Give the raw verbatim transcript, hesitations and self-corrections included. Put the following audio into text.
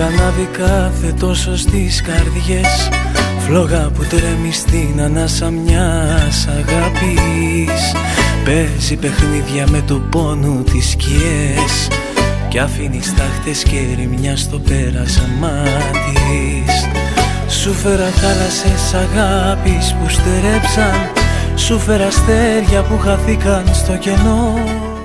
ανάβει κάθε τόσο στις καρδιές, φλόγα που τρέμει στην ανάσα μιας αγάπης. Παίζει παιχνίδια με το πόνο τις σκιές κι αφήνει στάχτες και ρημιά στο πέρασμά της. Σου φέρα θάλασσες αγάπης που στερέψαν, σου φέρα αστέρια που χαθήκαν στο κενό.